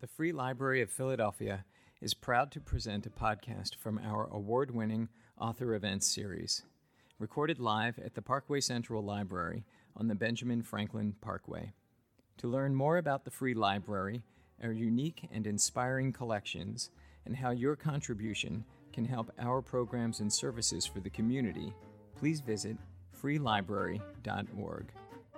The Free Library of Philadelphia is proud to present a podcast from our award-winning Author Events series, recorded live at the Parkway Central Library on the Benjamin Franklin Parkway. To learn more about the Free Library, our unique and inspiring collections, and how your contribution can help our programs and services for the community, please visit freelibrary.org.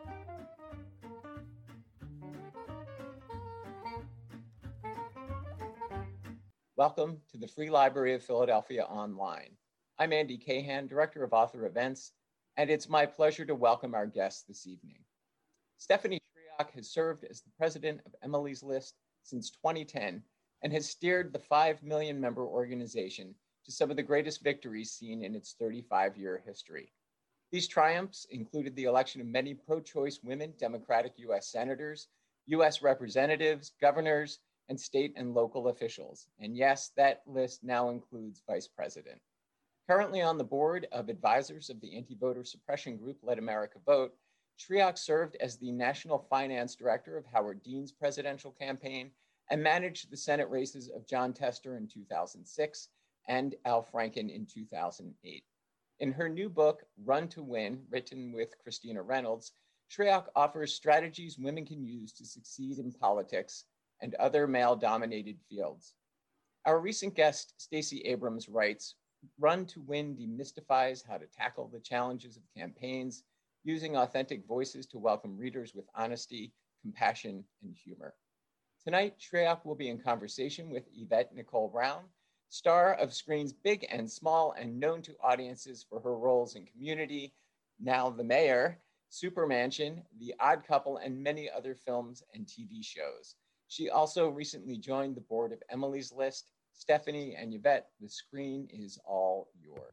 Welcome to the Free Library of Philadelphia Online. I'm Andy Cahan, Director of Author Events, and it's my pleasure to welcome our guests this evening. Stephanie Shriak has served as the president of Emily's List since 2010 and has steered the 5 million member organization to some of the greatest victories seen in its 35-year history. These triumphs included the election of many pro-choice women Democratic U.S. senators, U.S. representatives, governors, and state and local officials. And yes, that list now includes vice president. Currently on the board of advisors of the anti-voter suppression group Let America Vote, Shriak served as the national finance director of Howard Dean's presidential campaign and managed the Senate races of John Tester in 2006 and Al Franken in 2008. In her new book, Run to Win, written with Christina Reynolds, Shriak offers strategies women can use to succeed in politics and other male-dominated fields. Our recent guest, Stacey Abrams, writes, Run to Win demystifies how to tackle the challenges of campaigns, using authentic voices to welcome readers with honesty, compassion, and humor. Tonight, Shriak will be in conversation with Yvette Nicole Brown, star of screens big and small and known to audiences for her roles in Community, Now the Mayor, Supermansion, The Odd Couple, and many other films and TV shows. She also recently joined the board of Emily's List. Stephanie and Yvette, the screen is all yours.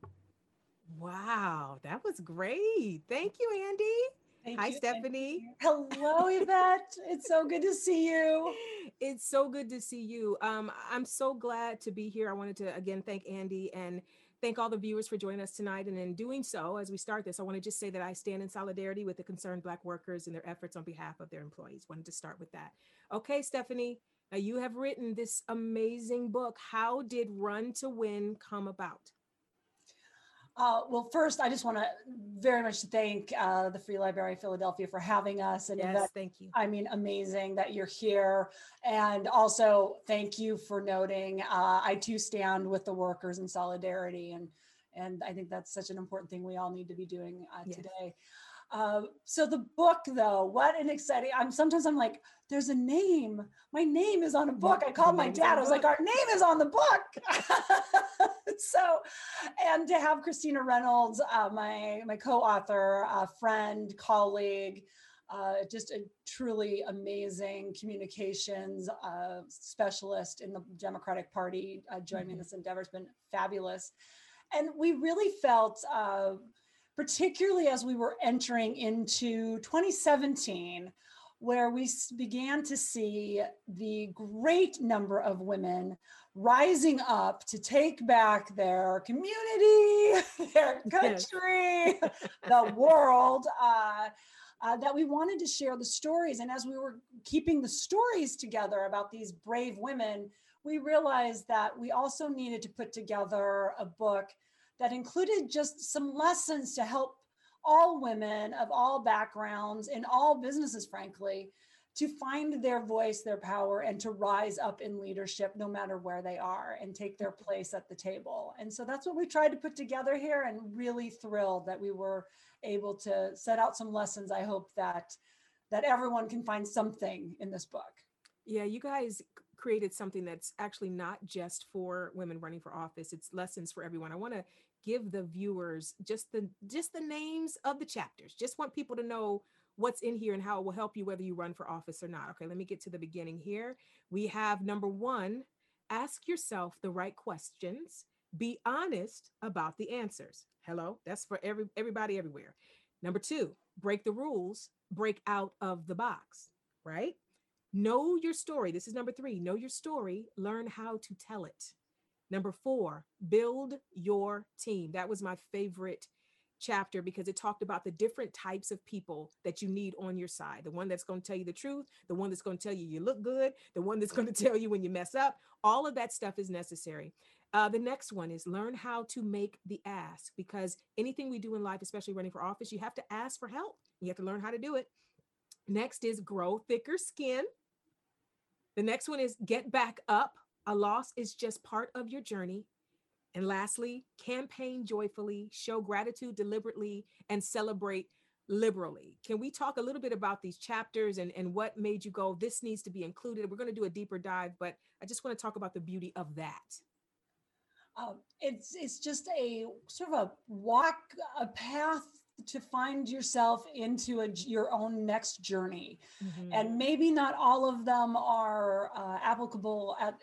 Wow, that was great. Thank you, Andy. Hi, Stephanie. Hello, Yvette. It's so good to see you. It's so good to see you. I'm so glad to be here. I wanted to, again, thank Andy and thank all the viewers for joining us tonight. And in doing so, as we start this, I want to just say that I stand in solidarity with the concerned Black workers and their efforts on behalf of their employees. Wanted to start with that. Okay, Stephanie, now you have written this amazing book. How did Run to Win come about? Well, first, I just want to very much thank the Free Library of Philadelphia for having us. And yes, thank you. I mean, amazing that you're here. And also, thank you for noting, I too stand with the workers in solidarity. And I think that's such an important thing we all need to be doing today. So the book, though, what an exciting, sometimes I'm like, there's a name. My name is on a book. I called my dad. I was like, our name is on the book. So, and to have Christina Reynolds, my co-author, friend, colleague, just a truly amazing communications specialist in the Democratic Party, joining this endeavor has been fabulous. And we really felt, particularly as we were entering into 2017, where we began to see the great number of women rising up to take back their community, their country, the world, that we wanted to share the stories. And as we were keeping the stories together about these brave women, we realized that we also needed to put together a book that included just some lessons to help all women of all backgrounds in all businesses, frankly, to find their voice, their power, and to rise up in leadership no matter where they are and take their place at the table. And so that's what we tried to put together here, and really thrilled that we were able to set out some lessons. I hope that everyone can find something in this book. Yeah, you guys created something that's actually not just for women running for office. It's lessons for everyone. I want to give the viewers just the names of the chapters. Just want people to know what's in here and how it will help you whether you run for office or not. Okay, let me get to the beginning here. We have number 1, ask yourself the right questions. Be honest about the answers. Hello, that's for everybody everywhere. Number 2, break the rules, break out of the box, right? Know your story. This is number 3. Know your story. Learn how to tell it. Number 4, build your team. That was my favorite chapter because it talked about the different types of people that you need on your side. The one that's going to tell you the truth, the one that's going to tell you you look good, the one that's going to tell you when you mess up. All of that stuff is necessary. The next one is learn how to make the ask, because anything we do in life, especially running for office, you have to ask for help. You have to learn how to do it. Next is grow thicker skin. The next one is get back up. A loss is just part of your journey. And lastly, campaign joyfully, show gratitude deliberately, and celebrate liberally. Can we talk a little bit about these chapters and what made you go, this needs to be included? We're going to do a deeper dive, but I just want to talk about the beauty of that. It's just a sort of a path to find yourself into your own next journey. Mm-hmm. And maybe not all of them are applicable at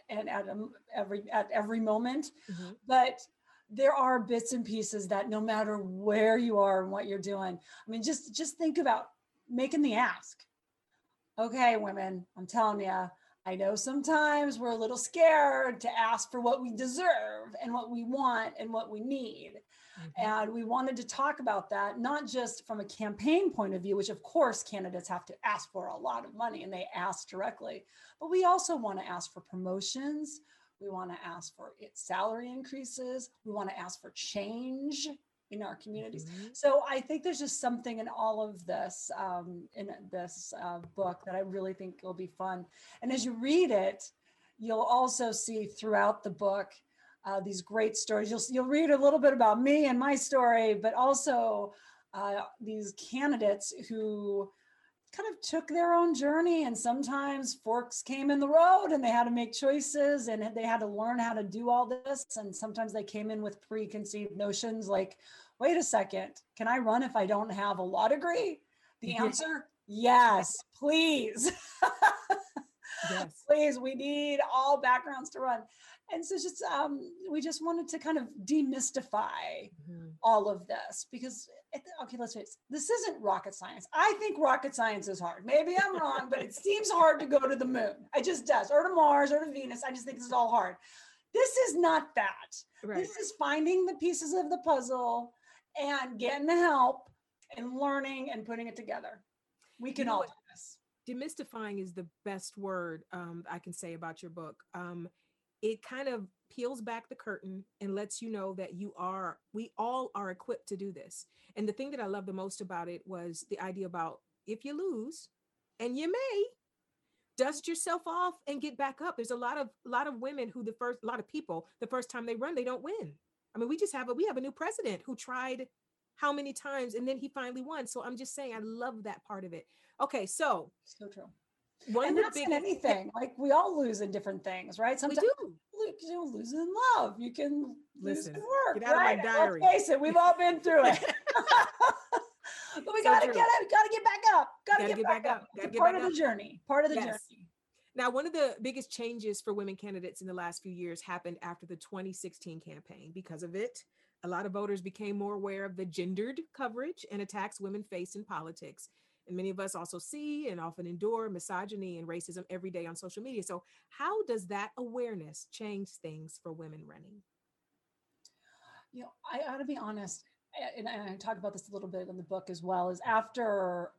every moment, Mm-hmm. but there are bits and pieces that no matter where you are and what you're doing, I mean, just think about making the ask. Okay, women, I'm telling you, I know sometimes we're a little scared to ask for what we deserve and what we want and what we need. Mm-hmm. And we wanted to talk about that, not just from a campaign point of view, which of course candidates have to ask for a lot of money and they ask directly, but we also want to ask for promotions. We want to ask for salary increases. We want to ask for change in our communities. Mm-hmm. So I think there's just something in all of this, book that I really think will be fun. And as you read it, you'll also see throughout the book these great stories. You'll read a little bit about me and my story, but also these candidates who kind of took their own journey, and sometimes forks came in the road and they had to make choices and they had to learn how to do all this. And sometimes they came in with preconceived notions like, wait a second, can I run if I don't have a law degree? The answer, yes, please. Yes. Please, we need all backgrounds to run. And so just we just wanted to kind of demystify all of this because, okay, let's face it, this isn't rocket science. I think rocket science is hard. Maybe I'm wrong, but it seems hard to go to the moon. It just does, or to Mars or to Venus. I just think this is all hard. This is not that. Right. This is finding the pieces of the puzzle and getting the help and learning and putting it together. We can all do this. Demystifying is the best word I can say about your book. It kind of peels back the curtain and lets you know that we all are equipped to do this. And the thing that I love the most about it was the idea about if you lose, and you may, dust yourself off and get back up. There's a lot of women who a lot of people, the first time they run, they don't win. I mean, we have a new president who tried how many times and then he finally won. So I'm just saying, I love that part of it. Okay, so true. One and of that's the in anything. Like we all lose in different things, right? Sometimes you lose in love. You can lose in work. Get out right? of my diary. Let's face it, we've all been through it. But we gotta get back up. Gotta get back up. It's part of the journey. Part of the journey. Now, one of the biggest changes for women candidates in the last few years happened after the 2016 campaign. Because of it, a lot of voters became more aware of the gendered coverage and attacks women face in politics. And many of us also see and often endure misogyny and racism every day on social media. So how does that awareness change things for women running? You know, I ought to be honest, and I talk about this a little bit in the book as well, is after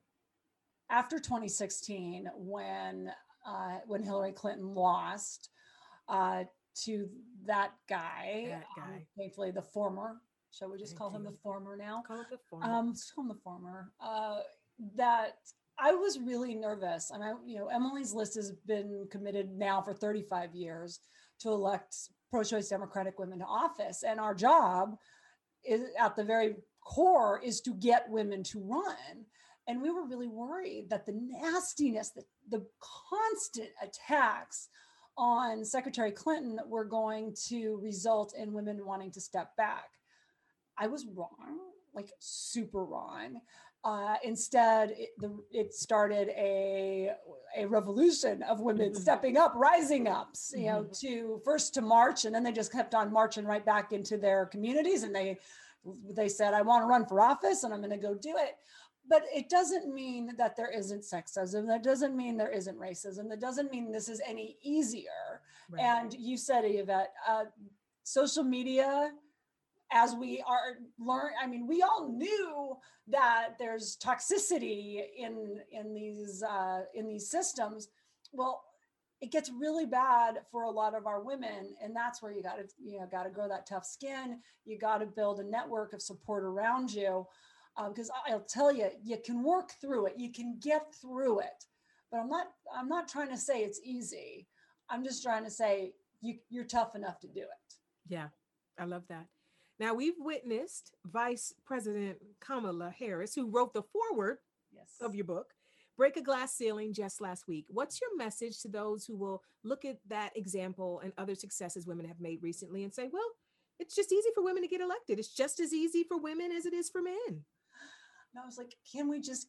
2016, when Hillary Clinton lost to that guy. Thankfully, the former, shall we just call him the former now? Call him the former. Let's call him the former. That I was really nervous. And Emily's List has been committed now for 35 years to elect pro-choice Democratic women to office. And our job is at the very core is to get women to run. And we were really worried that the nastiness, the constant attacks on Secretary Clinton were going to result in women wanting to step back. I was wrong, like super wrong. Instead, it started a revolution of women stepping up, rising up, to march, and then they just kept on marching right back into their communities. And they said, I want to run for office and I'm going to go do it. But it doesn't mean that there isn't sexism. That doesn't mean there isn't racism. That doesn't mean this is any easier. Right. And you said, Yvette, social media as we are we all knew that there's toxicity in these systems. Well, it gets really bad for a lot of our women, and that's where you got to grow that tough skin. You got to build a network of support around you, because I'll tell you, you can work through it, you can get through it. But I'm not trying to say it's easy. I'm just trying to say you're tough enough to do it. Yeah, I love that. Now, we've witnessed Vice President Kamala Harris, who wrote the foreword of your book, break a glass ceiling just last week. What's your message to those who will look at that example and other successes women have made recently and say, well, it's just easy for women to get elected. It's just as easy for women as it is for men. And I was like, can we just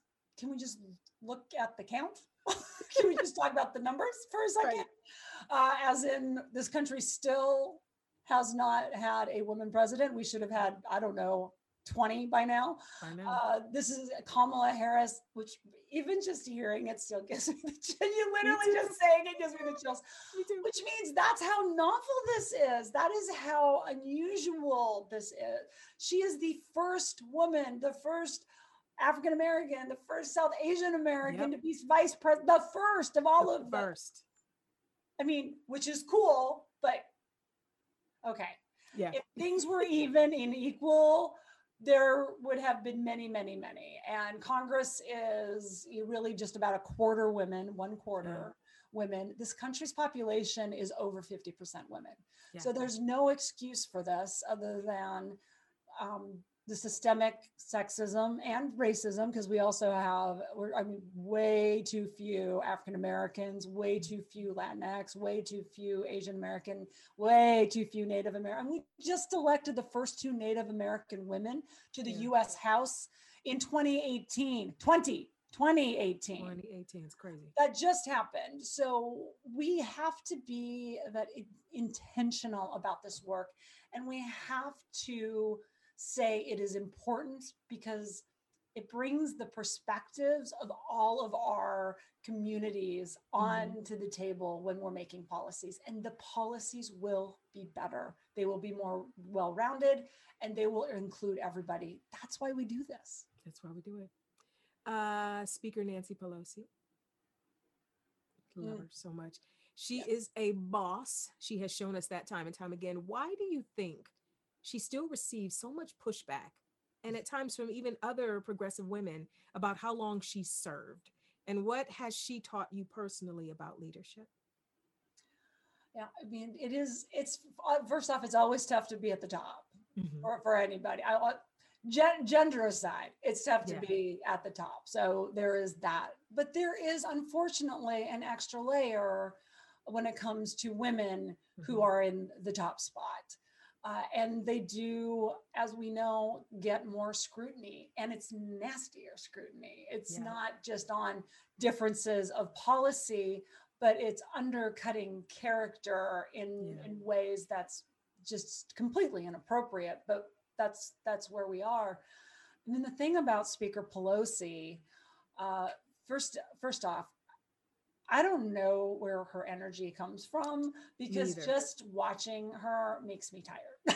look at the count? Can we just talk about the numbers for a second? Right. As in, this country still has not had a woman president. We should have had, I don't know, 20 by now. This is Kamala Harris, which even just hearing it still gives me the chills. You literally just saying it gives me the chills. Which means that's how novel this is. That is how unusual this is. She is the first woman, the first African American, the first South Asian American to be vice president, the first of all of them. I mean, which is cool, but okay. Yeah. If things were even and equal, there would have been many, many, many. And Congress is really just about a quarter women, one quarter women. This country's population is over 50% women. Yeah. So there's no excuse for this other than the systemic sexism and racism, because we also have, way too few African Americans, way too few Latinx, way too few Asian American, way too few Native American. We just elected the first 2 Native American women to the U.S. House in 2018. 2018. It's crazy. That just happened. So we have to be intentional about this work, and we have to say it is important because it brings the perspectives of all of our communities onto the table when we're making policies, and the policies will be better. They will be more well-rounded, and they will include everybody. That's why we do this. That's why we do it. Speaker Nancy Pelosi. Love her so much. She is a boss. She has shown us that time and time again. Why do you think she still receives so much pushback, and at times from even other progressive women, about how long she served? And what has she taught you personally about leadership? Yeah, I mean, it's first off, it's always tough to be at the top for anybody. Gender aside, it's tough to be at the top. So there is that. But there is, unfortunately, an extra layer when it comes to women who are in the top spot. And they do, as we know, get more scrutiny, and it's nastier scrutiny. It's not just on differences of policy, but it's undercutting character in ways that's just completely inappropriate. But that's where we are. And then the thing about Speaker Pelosi, first off, I don't know where her energy comes from, because just watching her makes me tired.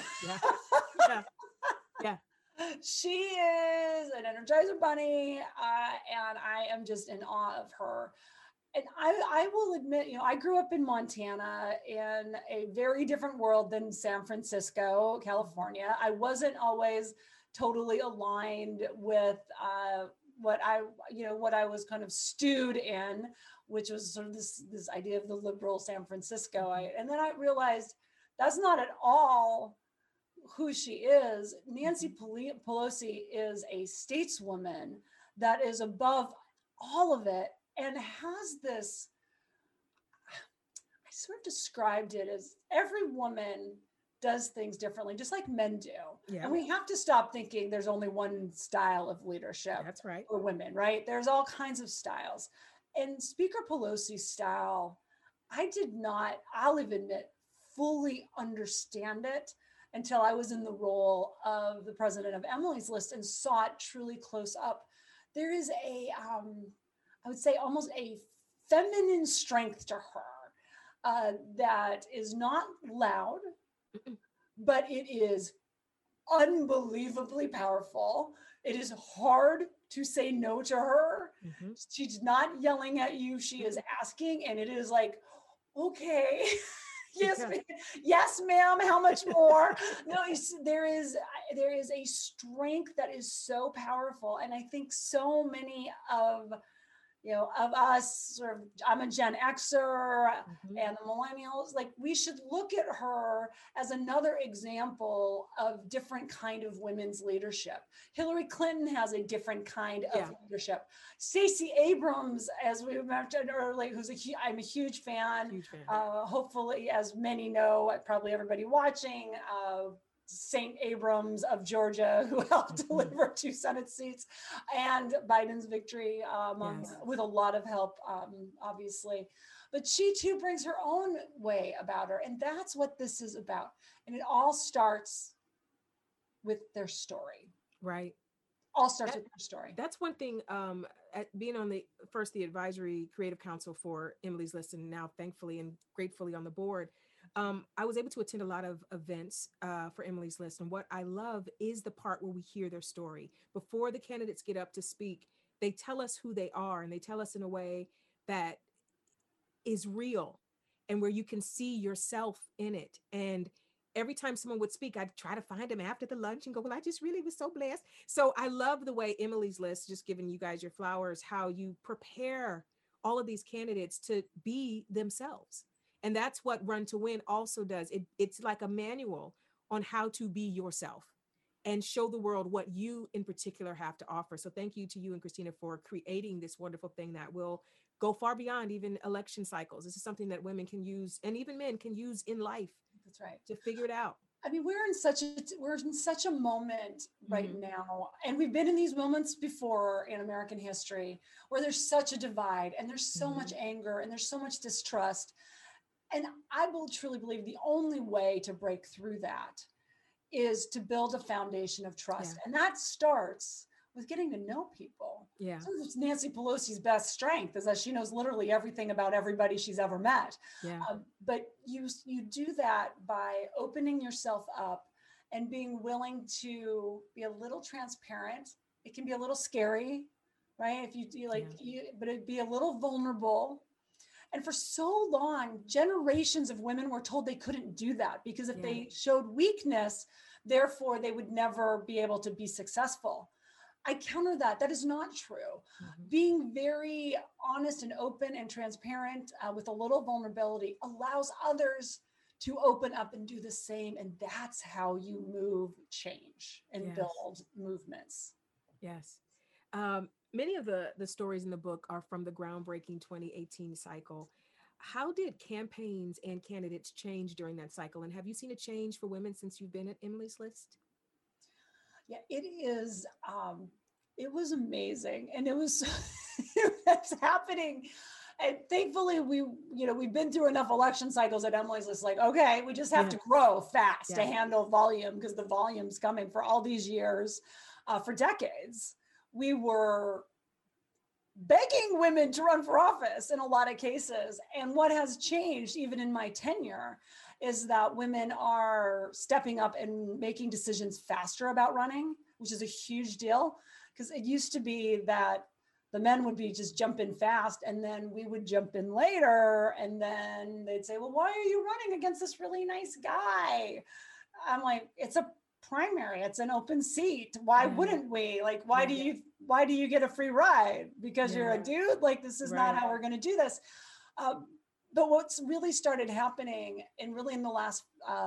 Yeah. She is an Energizer bunny, and I am just in awe of her. And I will admit, I grew up in Montana, in a very different world than San Francisco, California. I wasn't always totally aligned with what I was kind of stewed in, which was sort of this idea of the liberal San Francisco. And then I realized that's not at all who she is. Nancy Pelosi is a stateswoman that is above all of it, and has this, I sort of described it as every woman does things differently, just like men do. Yeah. And we have to stop thinking there's only one style of leadership. That's right. For women, right? There's all kinds of styles. And Speaker Pelosi's style, I'll even admit, fully understand it until I was in the role of the president of Emily's List and saw it truly close up. There is I would say almost a feminine strength to her that is not loud, but it is unbelievably powerful. It is hard to say no to her. Mm-hmm. She's not yelling at you. She is asking, and it is like, okay, yes, Yeah. yes, ma'am. How much more? No, there is a strength that is so powerful, and I think so many of of us, sort of, I'm a Gen Xer Mm-hmm. and the millennials, like we should look at her as another example of different kind of women's leadership. Hillary Clinton has a different kind Yeah. of leadership. Stacey Abrams, as we mentioned earlier, I'm a huge fan. Huge fan. Hopefully, as many know, probably everybody watching, St. Abrams of Georgia, who helped Mhm. deliver 2 Senate seats and Biden's victory, Yes. with a lot of help, obviously. But she too brings her own way about her. And that's what this is about. And it all starts with their story. Right. All starts That, with their story. that's one thing. At being on the advisory creative council for Emily's List, and now thankfully and gratefully on the board, I was able to attend a lot of events for Emily's List. And what I love is the part where we hear their story before the candidates get up to speak. They tell us who they are, and they tell us in a way that is real and where you can see yourself in it. And every time someone would speak, I'd try to find them after the lunch and go, well, I just really was so blessed. So I love the way Emily's List, just giving you guys your flowers, how you prepare all of these candidates to be themselves. And that's what Run to Win also does. It's like a manual on how to be yourself and show the world what you in particular have to offer. So thank you to you and Christina for creating this wonderful thing that will go far beyond even election cycles. This is something that women can use, and even men can use in life. That's right. To figure it out. I mean, we're in such a moment right Mhm. now, and we've been in these moments before in American history where there's such a divide and there's so much anger and there's so much distrust. And I will truly believe the only way to break through that is to build a foundation of trust. Yeah. And that starts with getting to know people. Yeah. So it's Nancy Pelosi's best strength is that she knows literally everything about everybody she's ever met. Yeah. But you do that by opening yourself up and being willing to be a little transparent. It can be a little scary, right? If you like, but it'd be a little vulnerable. And for so long, generations of women were told they couldn't do that because if they showed weakness, therefore they would never be able to be successful. I counter that. That is not true. Being very honest and open and transparent with a little vulnerability allows others to open up and do the same. And that's how you move change and build movements. Yes. Many of the stories in the book are from the groundbreaking 2018 cycle. How did campaigns and candidates change during that cycle? And have you seen a change for women since you've been at Emily's List? Yeah, it is. It was amazing, and it was it's happening. And thankfully, we've been through enough election cycles at Emily's List. Like, okay, we just have to grow fast to handle volume because the volume's coming for all these years, for decades. We were begging women to run for office in a lot of cases. And what has changed, even in my tenure, is that women are stepping up and making decisions faster about running, which is a huge deal. Because it used to be that the men would be just jump in fast and then we would jump in later. And then they'd say, well, why are you running against this really nice guy? I'm like, it's a primary, it's an open seat. Why wouldn't we? Like, why do you get a free ride? Because you're a dude? Like, this is not how we're going to do this. But what's really started happening, and really in the last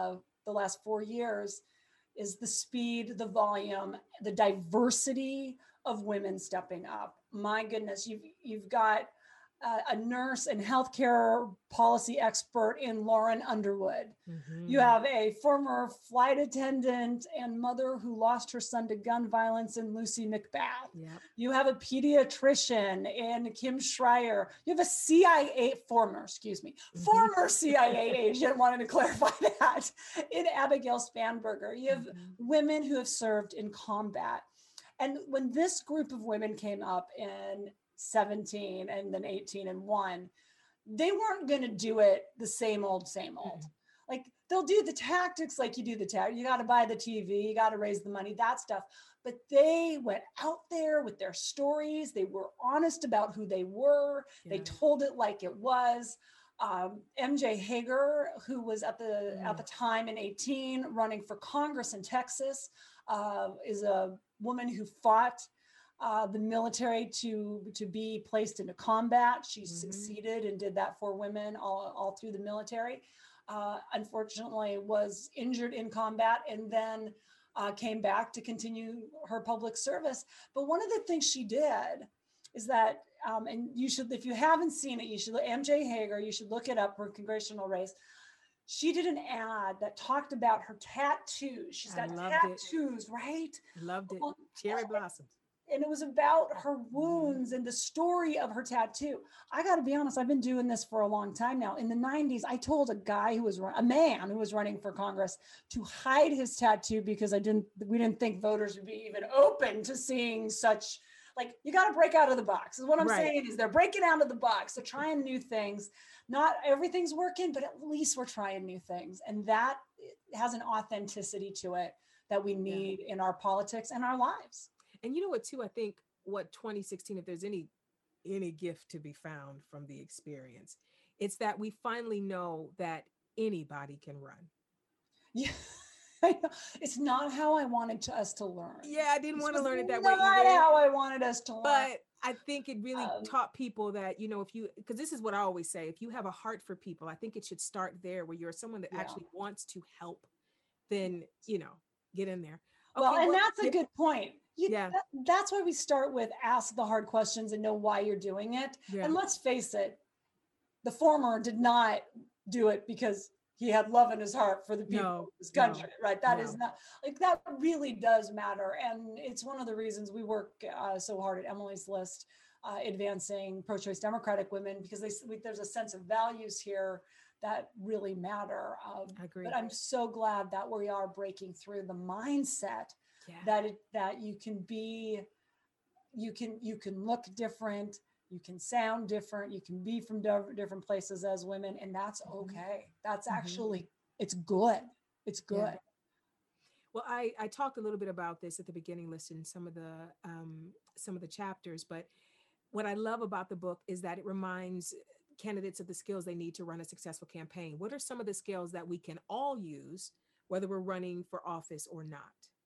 4 years, is the speed, the volume, the diversity of women stepping up. My goodness, you've got a nurse and healthcare policy expert in Lauren Underwood. You have a former flight attendant and mother who lost her son to gun violence in Lucy McBath. You have a pediatrician in Kim Schreier. You have a former CIA agent, wanted to clarify that, in Abigail Spanberger. You have women who have served in combat. And when this group of women came up in 17 and then 18 and 1, they weren't going to do it the same old. Like they'll do the tactics like you do the you got to buy the TV, you got to raise the money, that stuff. But they went out there with their stories. They were honest about who they were. Yeah. They told it like it was. MJ Hager, who was at the time in 18 running for Congress in Texas, is a woman who fought the military to be placed into combat. She succeeded and did that for women all through the military. Unfortunately, was injured in combat and then came back to continue her public service. But one of the things she did is that, and you should, if you haven't seen it, you should, MJ Hager, you should look it up, her congressional race. She did an ad that talked about her tattoos. She's got tattoos, right? Loved it. Cherry blossoms. And it was about her wounds and the story of her tattoo. I got to be honest, I've been doing this for a long time now. In the 90s, I told a man who was running for Congress to hide his tattoo because we didn't think voters would be even open to seeing such, like, you got to break out of the box. Is what I'm saying is they're breaking out of the box. They're trying new things. Not everything's working, but at least we're trying new things. And that has an authenticity to it that we need in our politics and our lives. And you know what, too, I think what 2016, if there's any gift to be found from the experience, it's that we finally know that anybody can run. Yeah, it's not how I wanted us to learn. Yeah, I didn't want to learn it that way. Not how I wanted us to learn. But I think it really taught people that, because this is what I always say, if you have a heart for people, I think it should start there where you're someone that actually wants to help, then, get in there. Okay, well, and that's a good point. That's why we start with ask the hard questions and know why you're doing it. Yeah. And let's face it, the former did not do it because he had love in his heart for the people of this country, right? That is not, like, that really does matter. And it's one of the reasons we work so hard at Emily's List, advancing pro-choice Democratic women, because there's a sense of values here that really matter. I agree. But I'm so glad that we are breaking through the mindset that you can look different, you can sound different, you can be from different places as women, and that's okay. That's actually, it's good. It's good. Yeah. Well, I talked a little bit about this at the beginning, listing some of the chapters, but what I love about the book is that it reminds candidates of the skills they need to run a successful campaign. What are some of the skills that we can all use, whether we're running for office or not?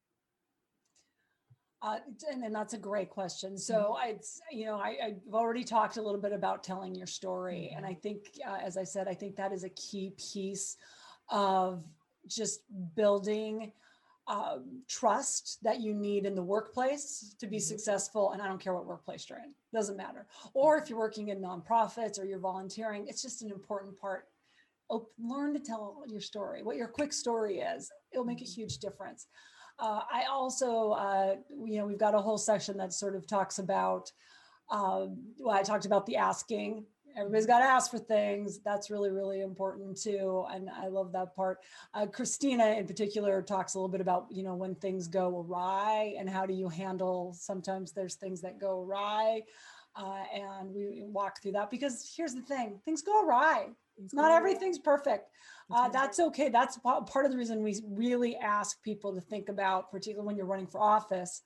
And that's a great question. So I've already talked a little bit about telling your story. And I think, as I said, I think that is a key piece of just building trust that you need in the workplace to be successful. And I don't care what workplace you're in, doesn't matter. Or if you're working in nonprofits or you're volunteering, it's just an important part. Learn to tell your story, what your quick story is. It'll make a huge difference. I also, we've got a whole section that sort of talks about, I talked about the asking. Everybody's got to ask for things. That's really, really important too. And I love that part. Christina in particular talks a little bit about, when things go awry and how do you handle, sometimes there's things that go awry. And we walk through that because here's the thing, things go awry. Not everything's perfect. That's okay. That's part of the reason we really ask people to think about, particularly when you're running for office,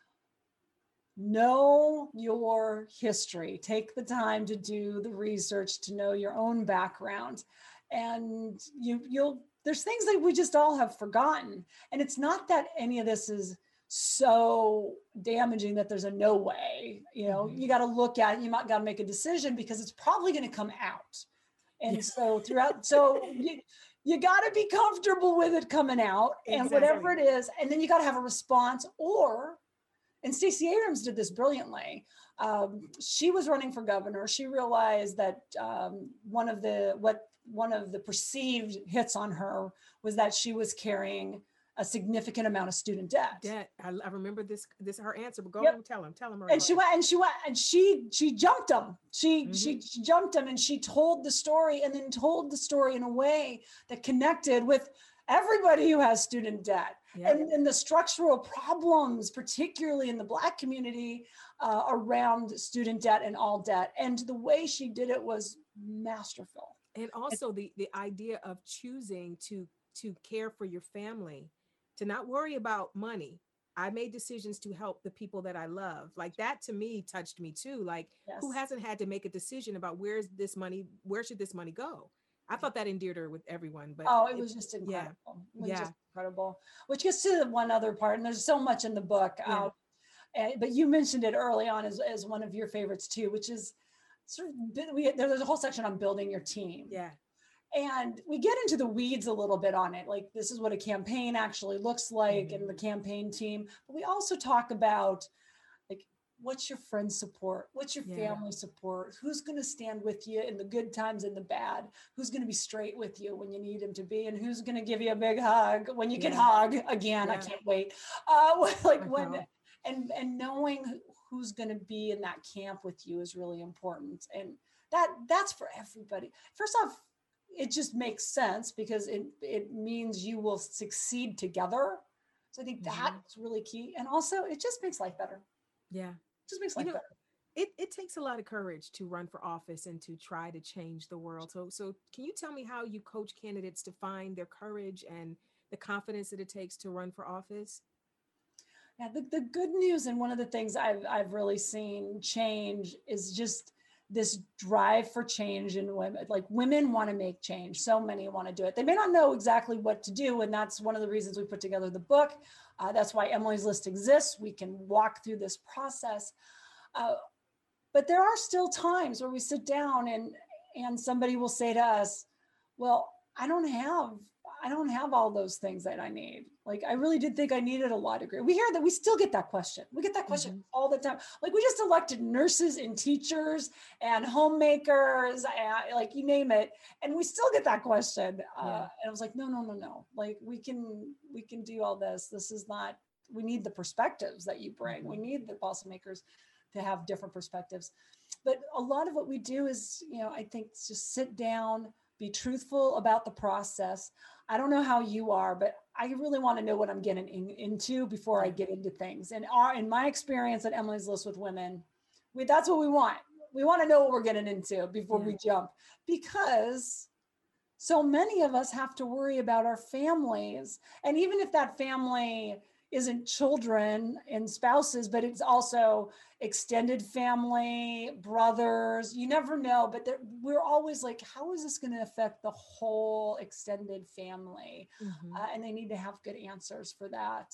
know your history. Take the time to do the research, to know your own background. And there's things that we just all have forgotten. And it's not that any of this is so damaging that there's a no way, you got to look at it. You might got to make a decision because it's probably going to come out. And so you got to be comfortable with it coming out and whatever it is. And then you got to have a response and Stacey Abrams did this brilliantly. She was running for governor. She realized that one of the perceived hits on her was that she was carrying a significant amount of student debt. I remember this her answer, but go ahead and tell him. And she went and she jumped him. She jumped him and she told the story in a way that connected with everybody who has student debt and the structural problems, particularly in the Black community, around student debt and all debt. And the way she did it was masterful. And also the idea of choosing to care for your family, to not worry about money. I made decisions to help the people that I love. Like that to me touched me too. Like who Yes. hasn't had to make a decision about where should this money go? I thought that endeared her with everyone, but Oh, it was just yeah, incredible. It was yeah, just incredible. Which gets to the one other part, and there's so much in the book. yeah, But you mentioned it early on as one of your favorites too, which is sort of there's a whole section on building your team. yeah. And we get into the weeds a little bit on it. Like this is what a campaign actually looks like and the campaign team. But we also talk about like what's your friend support, what's your Yeah. family support, who's going to stand with you in the good times and the bad, who's going to be straight with you when you need him to be, and who's going to give you a big hug when you can Yeah. hug again. I Yeah. can't wait. I When know. and knowing who's going to be in that camp with you is really important, and that's for everybody. First off, it just makes sense because it means you will succeed together. So I think that's really key, and also it just makes life better. Yeah. Just makes You life know, better. it takes a lot of courage to run for office and to try to change the world. So can you tell me how you coach candidates to find their courage and the confidence that it takes to run for office? Yeah, the good news, and one of the things I've really seen change is just this drive for change in women. Like women want to make change. So many want to do it. They may not know exactly what to do, and that's one of the reasons we put together the book. That's why Emily's List exists. We can walk through this process. Uh, but there are still times where we sit down and somebody will say to us, well, I don't have all those things that I need. Like I really did think I needed a law degree. We hear that, we still get that question. We get that question Mhm. all the time. Like we just elected nurses and teachers and homemakers and like you name it, and we still get that question. Yeah. And I was like, no, no, no, no. Like we can do all this. This is not. We need the perspectives that you bring. We Mhm. need the policymakers to have different perspectives. But a lot of what we do is, I think just sit down, be truthful about the process. I don't know how you are, but I really want to know what I'm getting into before I Yeah. get into things. And in my experience at Emily's List with Women, that's what we want. We want to know what we're getting into before Yeah. we jump, because so many of us have to worry about our families. And even if that family isn't children and spouses, but it's also extended family, brothers, you never know. But we're always like, how is this going to affect the whole extended family? Mhm. And they need to have good answers for that.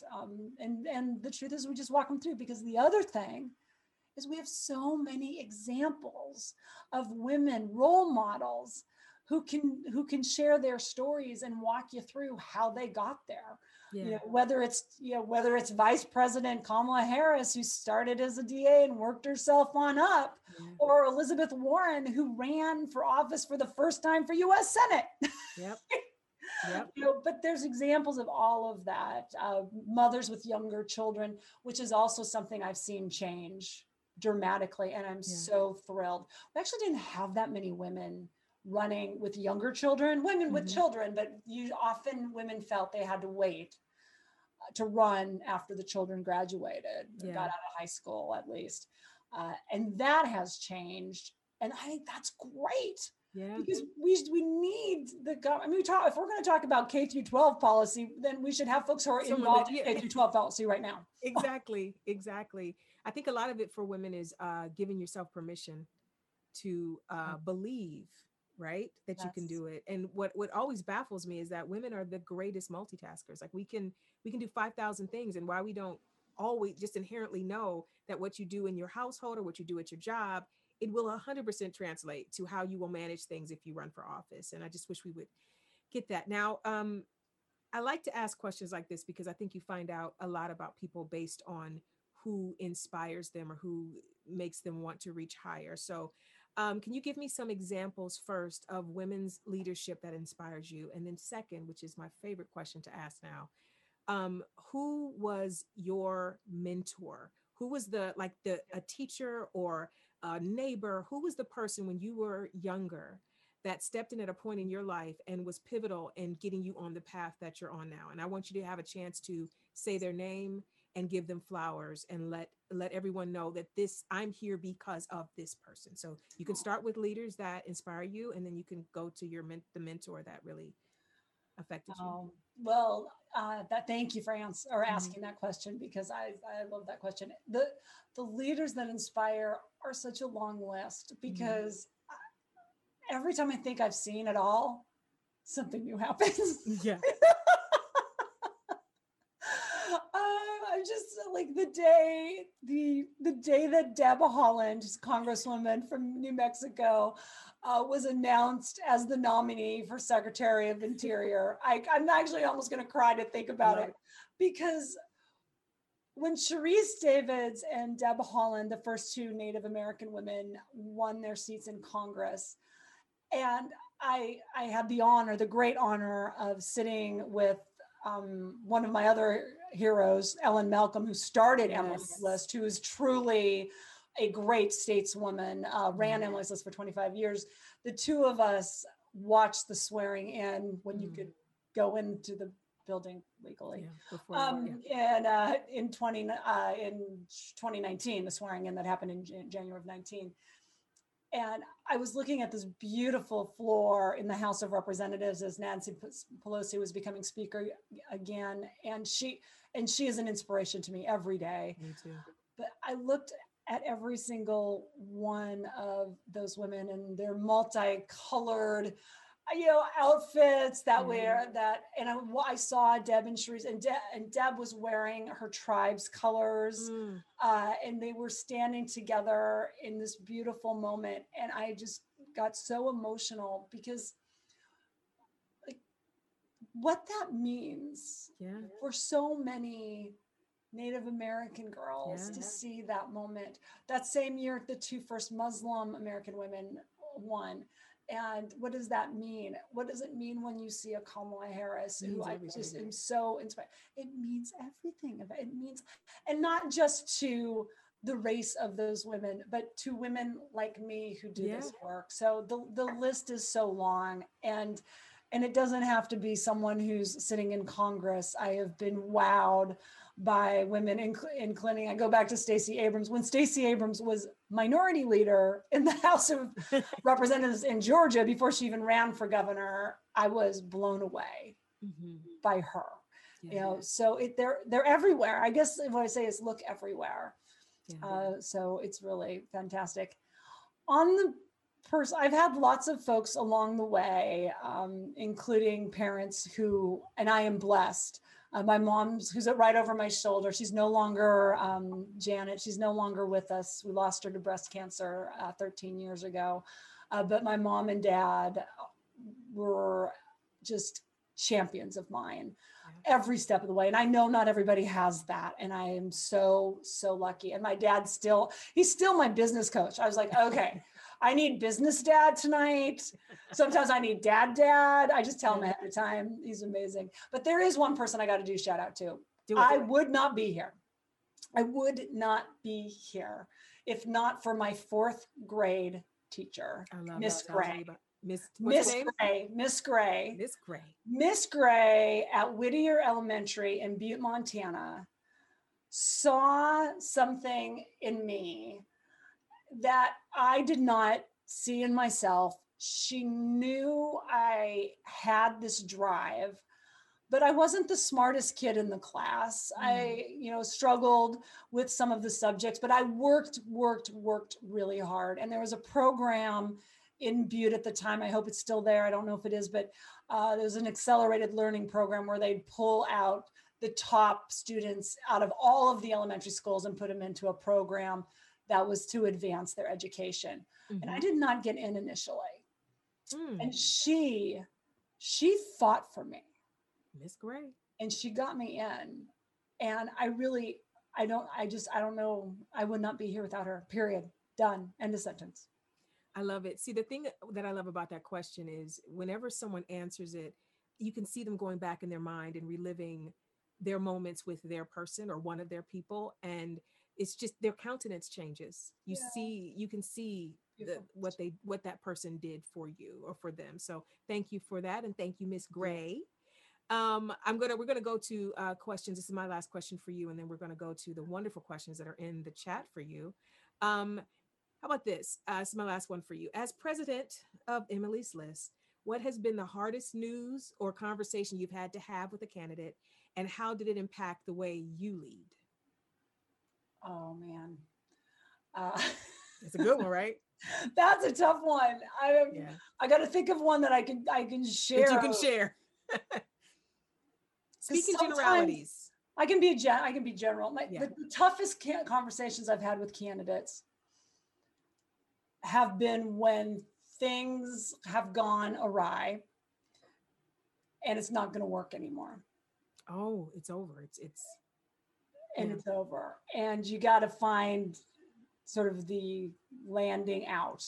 And the truth is, we just walk them through, because the other thing is we have so many examples of women, role models, who can share their stories and walk you through how they got there. Yeah. Whether it's Vice President Kamala Harris, who started as a DA and worked herself on up, Yeah. or Elizabeth Warren, who ran for office for the first time for US Senate. Yep. Yep. But there's examples of all of that. Mothers with younger children, which is also something I've seen change dramatically, and I'm Yeah. so thrilled. We actually didn't have that many women running with younger children, women with Mhm. children, but often women felt they had to wait to run after the children graduated, got Yeah. out of high school at least. And that has changed. And I think that's great, Yeah. because we need the government. I mean, if we're going to talk about K through 12 policy, then we should have folks who are Someone that involved in yeah. K through 12 policy right now. Exactly. Exactly. I think a lot of it for women is giving yourself permission to believe, right, that you can Yes. do it. And what always baffles me is that women are the greatest multitaskers. Like we can do 5,000 things, and why we don't always just inherently know that what you do in your household or what you do at your job, it will 100% translate to how you will manage things if you run for office. And I just wish we would get that. Now, I like to ask questions like this because I think you find out a lot about people based on who inspires them or who makes them want to reach higher. So, can you give me some examples first of women's leadership that inspires you? And then, second, which is my favorite question to ask now, who was your mentor? Who was the a teacher or a neighbor? Who was the person when you were younger that stepped in at a point in your life and was pivotal in getting you on the path that you're on now? And I want you to have a chance to say their name and give them flowers and let everyone know that I'm here because of this person. So you can start with leaders that inspire you, and then you can go to the mentor that really affected you. Well, thank you for Mhm. asking that question, because I love that question. The leaders that inspire are such a long list, because every time I think I've seen it all, something new happens. Yeah. I'm just like the day that Deb Haaland, Congresswoman from New Mexico, was announced as the nominee for Secretary of Interior. I'm actually almost going to cry to think about it, because when Sharice Davids and Deb Haaland, the first two Native American women, won their seats in Congress, and I had the great honor of sitting with one of my other heroes, Ellen Malcolm, who started Emily's List, who is truly a great stateswoman, ran Emily's List for 25 years. The two of us watched the swearing in when you could go into the building legally. And in 2019, the swearing in that happened in January of 19. And I was looking at this beautiful floor in the House of Representatives as Nancy Pelosi was becoming speaker again. And she is an inspiration to me every day. Me too. But I looked at every single one of those women and their multicolored, outfits that wear that. And I saw Deb and Sharice, and Deb was wearing her tribe's colors. And they were standing together in this beautiful moment. And I just got so emotional, because like what that means for so many Native American girls to see that moment. That same year, the two first Muslim American women won. And what does that mean? What does it mean when you see a Kamala Harris, who I just am so inspired? It means everything. It means, and not just to the race of those women, but to women like me who do this work. So the list is so long, and it doesn't have to be someone who's sitting in Congress. I have been wowed by women, including, I go back to Stacey Abrams. When Stacey Abrams was minority leader in the House of Representatives in Georgia, before she even ran for governor, I was blown away by her. So they're everywhere. I guess what I say is look everywhere. So it's really fantastic. On the person, I've had lots of folks along the way, including parents who, and I am blessed. My mom's, who's right over my shoulder, she's no longer, Janet, she's no longer with us. We lost her to breast cancer 13 years ago. But my mom and dad were just champions of mine every step of the way. And I know not everybody has that. And I am so, so lucky. And my dad he's still my business coach. I was like, okay, I need business dad tonight. Sometimes I need dad. I just tell him ahead of time. He's amazing. But there is one person I got to do shout out to. I would not be here. I would not be here if not for my fourth grade teacher, Miss Gray. Miss Gray at Whittier Elementary in Butte, Montana, saw something in me that I did not see in myself. She knew I had this drive, but I wasn't the smartest kid in the class. I, struggled with some of the subjects, but I worked really hard. And there was a program in Butte at the time. I hope it's still there. I don't know if it is, but there's an accelerated learning program where they'd pull out the top students out of all of the elementary schools and put them into a program that was to advance their education. And I did not get in initially. And she fought for me. Miss Gray. And she got me in. And I don't know. I would not be here without her, period. Done. End of sentence. I love it. See, the thing that I love about that question is whenever someone answers it, you can see them going back in their mind and reliving their moments with their person or one of their people. And it's just their countenance changes. You can see what that person did for you or for them. So thank you for that. And thank you, Miss Gray. We're gonna go to questions. This is my last question for you, and then we're gonna go to the wonderful questions that are in the chat for you. How about this? This is my last one for you. As president of Emily's List, what has been the hardest news or conversation you've had to have with a candidate, and how did it impact the way you lead? Oh man. Uh, It's a good one, right? That's a tough one. Yeah. I got to think of one that I can share. That you can share. Speak in generalities. I can be general. The toughest conversations I've had with candidates have been when things have gone awry and it's not going to work anymore. Oh, it's over. It's over. And you got to find sort of the landing out.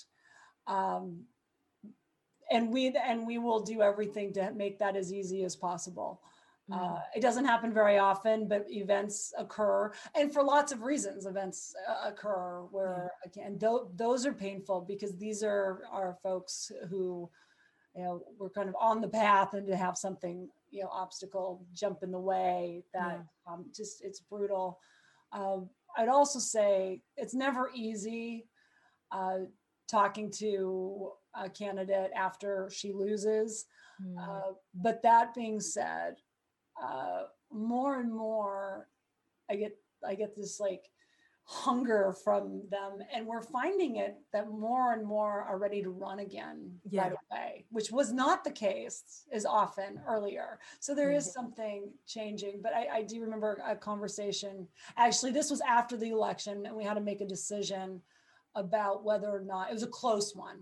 And we will do everything to make that as easy as possible. It doesn't happen very often, but events occur, and for lots of reasons, events occur where again, those are painful because these are our folks who, we're kind of on the path, and to have something, obstacle jump in the way, that just, it's brutal. I'd also say it's never easy talking to a candidate after she loses. But that being said, more and more I get this like hunger from them, and we're finding it that more and more are ready to run again right away, which was not the case as often earlier. So there is something changing. But I do remember a conversation, actually this was after the election, and we had to make a decision about whether or not, it was a close one.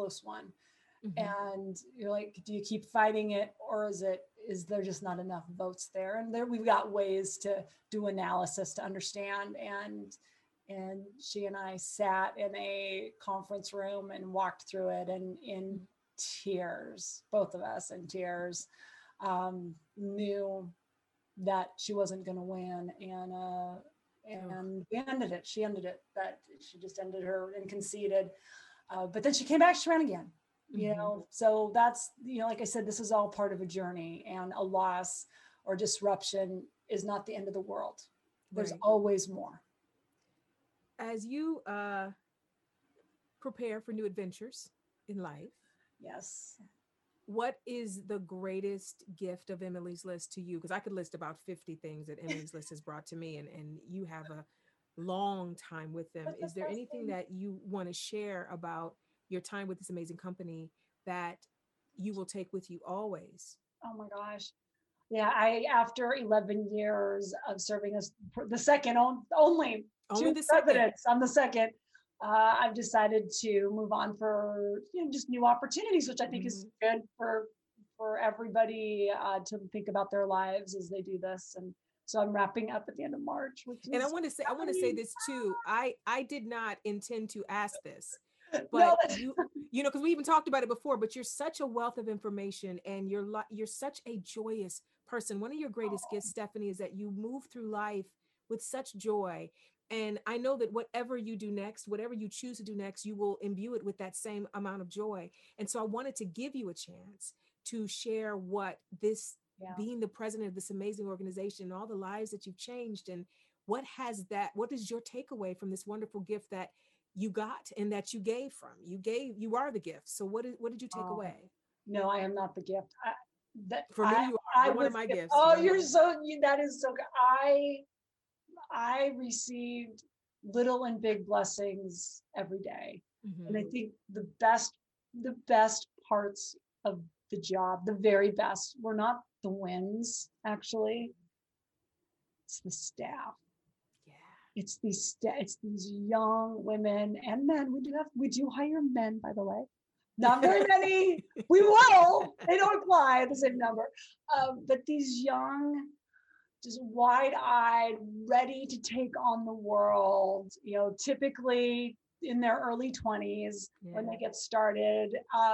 And you're like, do you keep fighting it, or is there just not enough votes there? And there we've got ways to do analysis to understand. And she and I sat in a conference room and walked through it, and in tears, both of us in tears, knew that she wasn't going to win. And we ended it. She ended it. That she just ended her and conceded. But then she came back. She ran again. So that's, like I said, this is all part of a journey, and a loss or disruption is not the end of the world. There's always more. As you prepare for new adventures in life, yes, what is the greatest gift of Emily's List to you? Because I could list about 50 things that Emily's List has brought to me, and you have a long time with them. Is there anything that you want to share about your time with this amazing company that you will take with you always? Oh my gosh. Yeah, after 11 years of serving as the second only two presidents, I'm the second. I've decided to move on for just new opportunities, which I think is good for everybody to think about their lives as they do this. And so I'm wrapping up at the end of March. And I want to say this too. I did not intend to ask this, but no, because we even talked about it before. But you're such a wealth of information, and you're such a joyous person. One of your greatest gifts, Stephanie, is that you move through life with such joy. And I know that whatever you do next, whatever you choose to do next, you will imbue it with that same amount of joy. And so I wanted to give you a chance to share what this being the president of this amazing organization, and all the lives that you've changed, and what is your takeaway from this wonderful gift that you got and that you gave from? You are the gift. So what did you take away? No, I am not the gift. For me, you are one of my gifts. Oh, that is so good. I received little and big blessings every day. And I think the best parts of the job, the very best, were not the wins, actually. It's the staff. Yeah. It's these young women and men. We do hire men, by the way. Not very many. We will. They don't apply at the same number. But these young, just wide-eyed, ready to take on the world, typically in their early 20s when they get started.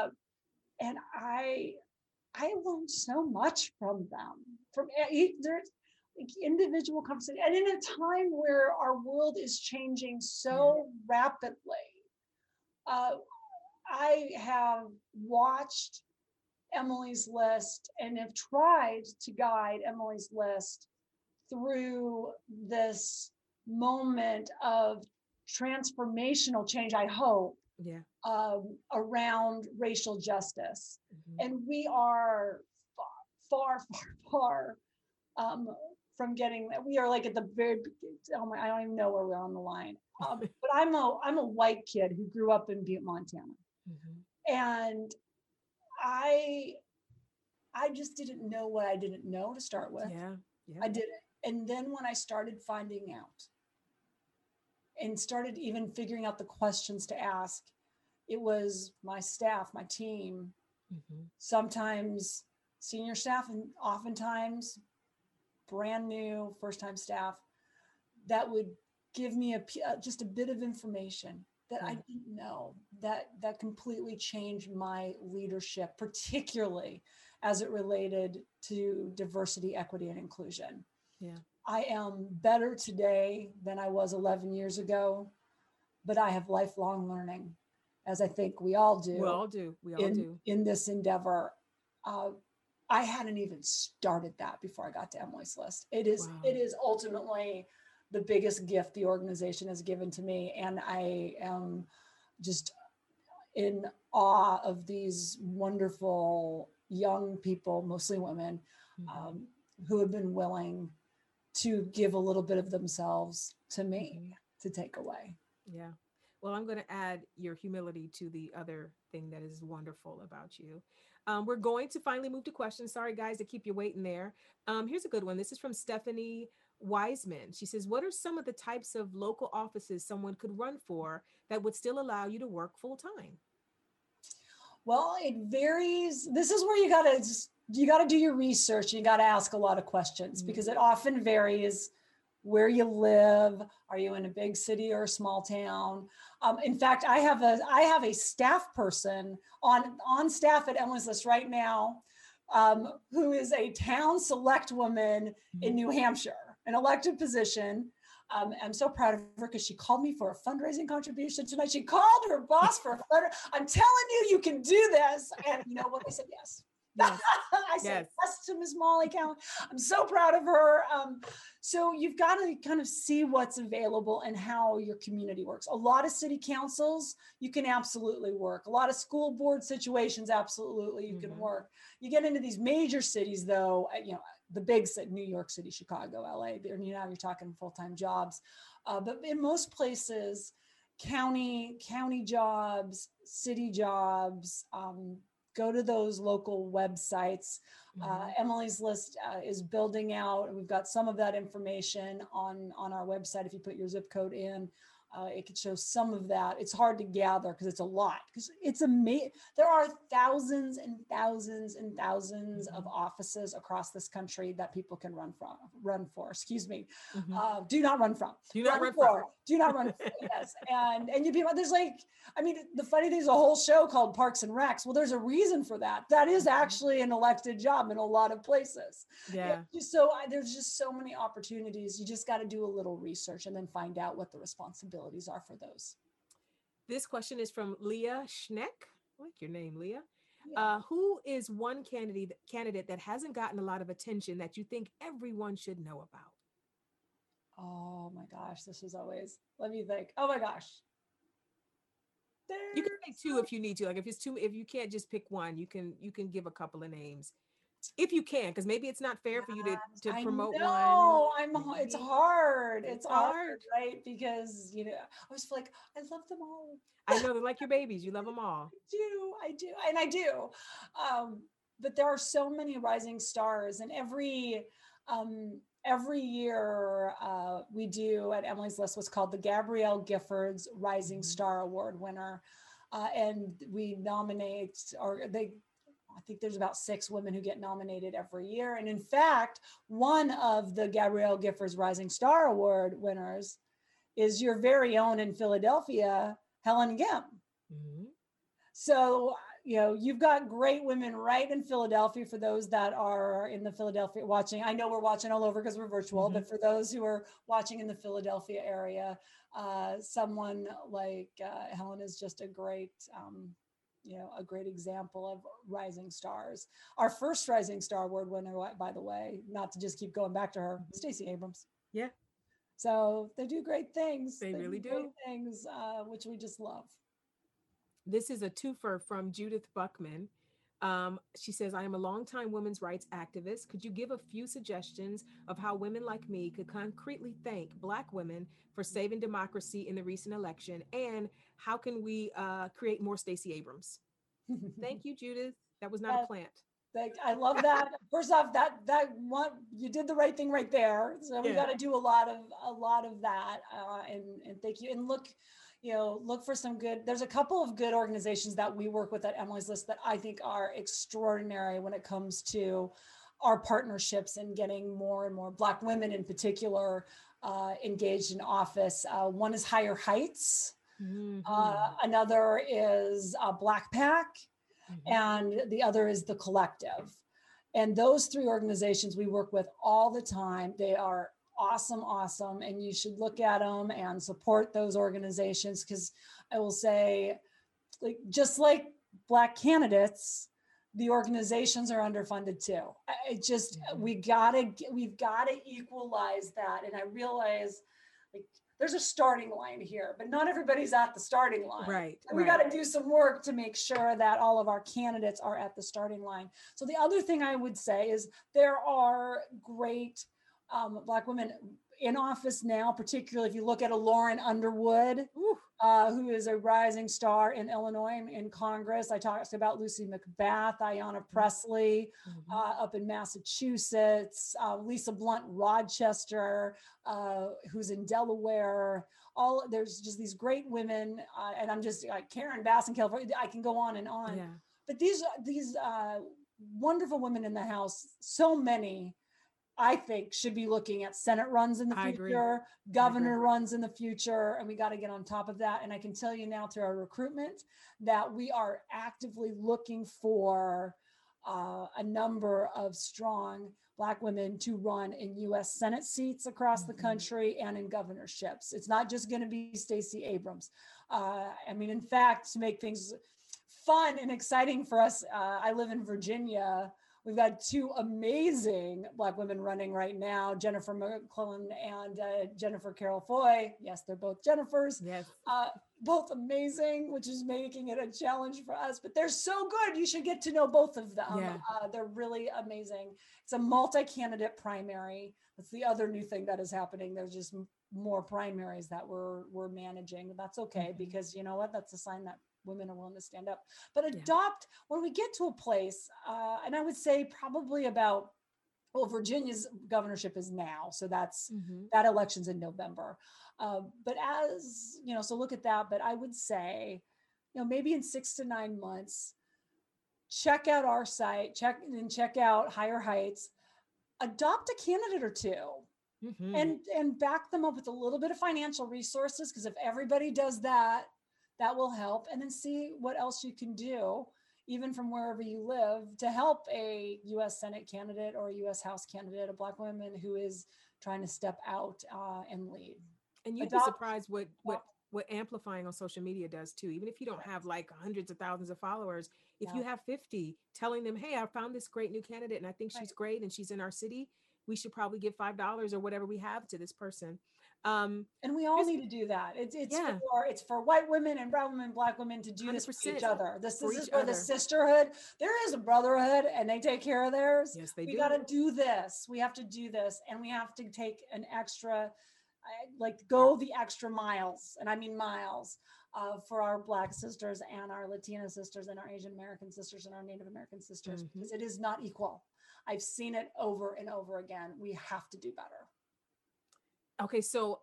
And I learned so much from them, from their individual conversation. And in a time where our world is changing so rapidly, I have watched Emily's List and have tried to guide Emily's List through this moment of transformational change, I hope, Yeah. around racial justice. Mhm. And we are far, from getting that. We are like at the very, oh my, I don't even know where we're on the line. But I'm a white kid who grew up in Butte, Montana. Mhm. And I just didn't know what I didn't know to start with. Yeah. Yeah. I didn't. And then when I started finding out and started even figuring out the questions to ask, it was my staff, my team, Mhm. sometimes senior staff, and oftentimes brand new first time staff that would give me just a bit of information that I didn't know, that completely changed my leadership, particularly as it related to diversity, equity, and inclusion. Yeah. I am better today than I was 11 years ago, but I have lifelong learning, as I think we all do. We all do. We all do. In this endeavor. I hadn't even started that before I got to Emily's List. It is ultimately the biggest gift the organization has given to me, and I am just in awe of these wonderful young people, mostly women, who have been willing to give a little bit of themselves to me to take away. Yeah. Well, I'm going to add your humility to the other thing that is wonderful about you. We're going to finally move to questions. Sorry, guys, to keep you waiting there. Here's a good one. This is from Stephanie Wiseman. She says, what are some of the types of local offices someone could run for that would still allow you to work full time? Well, it varies. This is where you got to do your research. You got to ask a lot of questions because it often varies where you live. Are you in a big city or a small town? In fact, I have a staff person on staff at Emily's List right now, who is a town select woman in New Hampshire, an elected position. I'm so proud of her because she called me for a fundraising contribution tonight. She called her boss for a fundraiser. I'm telling you, you can do this. And you know what? I said yes. Yes. I said yes to Ms. Molly Cowan. I'm so proud of her. So you've got to kind of see what's available and how your community works. A lot of city councils, you can absolutely work. A lot of school board situations, absolutely, you can work. You get into these major cities, though, the big city, New York City, Chicago, LA, you're talking full-time jobs. But in most places, county jobs, city jobs, go to those local websites. Emily's List is building out, and we've got some of that information on our website. If you put your zip code in, it could show some of that. It's hard to gather because it's a lot. Because it's amazing. There are thousands and thousands and thousands of offices across this country that people can run for. Excuse me. Do not run from. Do not run for. Do not run for. Yes. And you'd be there's the funny thing is a whole show called Parks and Recs. Well, there's a reason for that. That is actually an elected job in a lot of places. Yeah. So there's just so many opportunities. You just got to do a little research and then find out what the responsibilities are for those. This question is from Leah Schneck. I like your name, Leah. Yeah. Who is one candidate that hasn't gotten a lot of attention that you think everyone should know about? Oh my gosh, this is always, let me think. Oh my gosh. You can pick two if you need to. Like if you can't just pick one, you can give a couple of names. If you can, because maybe it's not fair for you to promote one. No, it's hard. It's hard, right? Because I always feel like I love them all. I know they're like your babies. You love them all. I do, and I do. But there are so many rising stars, and every year we do at Emily's List what's called the Gabrielle Giffords Rising Star Award winner, and we nominate, I think there's about 6 women who get nominated every year. And in fact, one of the Gabrielle Giffords Rising Star Award winners is your very own in Philadelphia, Helen Gim. So, you've got great women right in Philadelphia. For those that are in the Philadelphia watching, I know we're watching all over because we're virtual, but for those who are watching in the Philadelphia area, someone like Helen is just a great a great example of rising stars. Our first Rising Star Award winner, by the way, not to just keep going back to her, Stacey Abrams. Yeah. So they do great things. They really do. Great things, which we just love. This is a twofer from Judith Buckman. She says, I am a longtime women's rights activist. Could you give a few suggestions of how women like me could concretely thank Black women for saving democracy in the recent election? And how can we create more Stacey Abrams? Thank you, Judith. That was not a plant. I love that. First off, that one, you did the right thing right there. So we got to do a lot of that. And thank you. And look for some good, there's a couple of good organizations that we work with at Emily's List that I think are extraordinary when it comes to our partnerships and getting more and more Black women in particular engaged in office. One is Higher Heights. Mm-hmm. Another is Black Pack. Mm-hmm. And the other is The Collective. And those three organizations we work with all the time. They are awesome. And you should look at them and support those organizations, because I will say, just like Black candidates, the organizations are underfunded too. We've got to equalize that. And I realize there's a starting line here, but not everybody's at the starting line. Right. And we got to do some work to make sure that all of our candidates are at the starting line. So the other thing I would say is there are great Black women in office now, particularly if you look at a Lauren Underwood, who is a rising star in Illinois in Congress. I talked about Lucy McBath, Ayanna Pressley, up in Massachusetts, Lisa Blunt Rochester, who's in Delaware. There's just these great women, and I'm just Karen Bass in California. I can go on and on. Yeah. But these wonderful women in the House, so many, I think, should be looking at Senate runs in the future, governor runs in the future, and we got to get on top of that. And I can tell you now through our recruitment that we are actively looking for a number of strong Black women to run in U.S. Senate seats across the country and in governorships. It's not just going to be Stacey Abrams. In fact, to make things fun and exciting for us, I live in Virginia. We've got two amazing Black women running right now, Jennifer McClellan and Jennifer Carroll Foy. Yes, they're both Jennifers. Yes. Both amazing, which is making it a challenge for us, but they're so good. You should get to know both of them. Yeah. They're really amazing. It's a multi-candidate primary. That's the other new thing that is happening. There's just more primaries that we're managing. That's okay, because you know what? That's a sign that women are willing to stand up. But when we get to a place, and I would say probably about, Virginia's governorship is now. So that's, that election's in November. But so look at that. But I would say, maybe in 6 to 9 months, check out our site, check out Higher Heights, adopt a candidate or two, and back them up with a little bit of financial resources. Because if everybody does that, that will help. And then see what else you can do, even from wherever you live, to help a U.S. Senate candidate or a U.S. House candidate, a Black woman who is trying to step out and lead. And you'd be surprised what amplifying on social media does too. Even if you don't have like hundreds of thousands of followers, if you have 50, telling them, hey, I found this great new candidate and I think she's great and she's in our city, we should probably give $5 or whatever we have to this person. And we all need to do that. It's for white women and brown women, Black women to do this for each other. This is for the sisterhood. There is a brotherhood, and they take care of theirs. Yes, they do. We got to do this. We have to do this, and we have to take an extra, go the extra miles, and I mean miles, for our Black sisters and our Latina sisters and our Asian American sisters and our Native American sisters, because it is not equal. I've seen it over and over again. We have to do better. Okay, so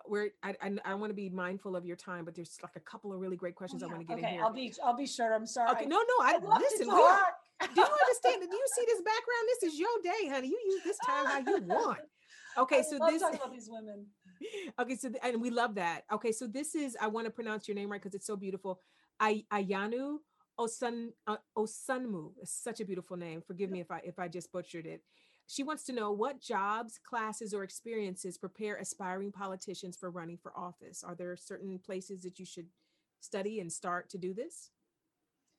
I want to be mindful of your time, but there's like a couple of really great questions I want to get in here. I'll be sure. I'm sorry. Okay, no, listen. Do you understand? Do you see this background? This is your day, honey. You use this time how you want. Okay, so this talking about these women. Okay, so and we love that. Okay, so this is, I want to pronounce your name right because it's so beautiful. Ayanu Osunmu. It's such a beautiful name. Forgive me if I just butchered it. She wants to know what jobs, classes, or experiences prepare aspiring politicians for running for office. Are there certain places that you should study and start to do this?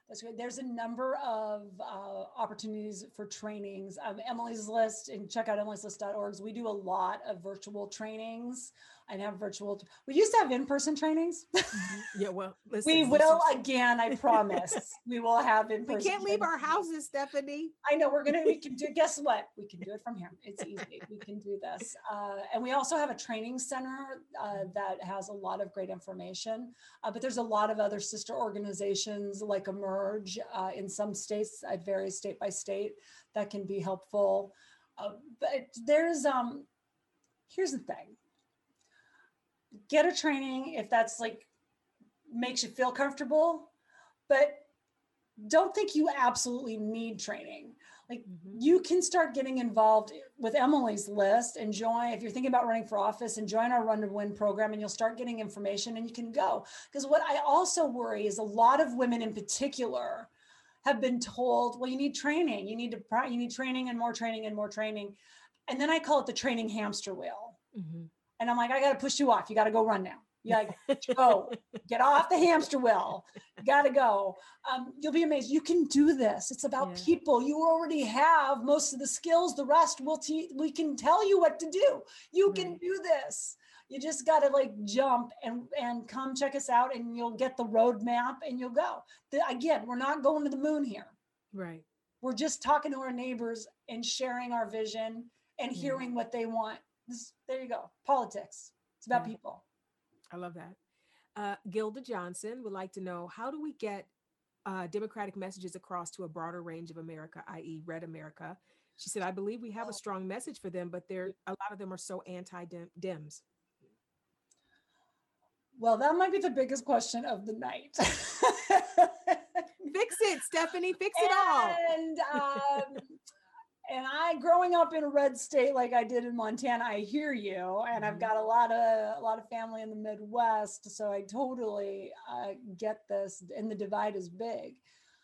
That's great. There's a number of opportunities for trainings. Emily's List, and check out emilyslist.org. We do a lot of virtual trainings and have virtual. We used to have in-person trainings. Yeah, well, listen, we will again. I promise. We will have in-person. We can't leave our houses, Stephanie. I know we can do. Guess what? We can do it from here. It's easy. We can do this. And we also have a training center that has a lot of great information. But there's a lot of other sister organizations like Emerge in some states. It varies state by state. That can be helpful. But there's here's the thing. Get a training if that's like makes you feel comfortable, but don't think you absolutely need training. Like you can start getting involved with Emily's List and join, if you're thinking about running for office, and join our Run to Win program, and you'll start getting information and you can go. Because what I also worry is a lot of women in particular have been told, well, you need training, you need training and more training and more training. And then I call it the training hamster wheel. And I'm like, I got to push you off. You got to go run now. You like, go, get off the hamster wheel. You got to go. You'll be amazed. You can do this. It's about people. You already have most of the skills. The rest we can tell you what to do. You can do this. You just got to like jump and come check us out, and you'll get the roadmap and you'll go. Again, we're not going to the moon here. Right. We're just talking to our neighbors and sharing our vision and hearing what they want. There you go. Politics. It's about people. I love that. Gilda Johnson would like to know, how do we get democratic messages across to a broader range of America, i.e. Red America? She said, I believe we have a strong message for them, but a lot of them are so anti-Dems. Well, that might be the biggest question of the night. Fix it, Stephanie, fix it all. And I, growing up in a red state like I did in Montana, I hear you, and I've got a lot of family in the Midwest, so I totally get this. And the divide is big.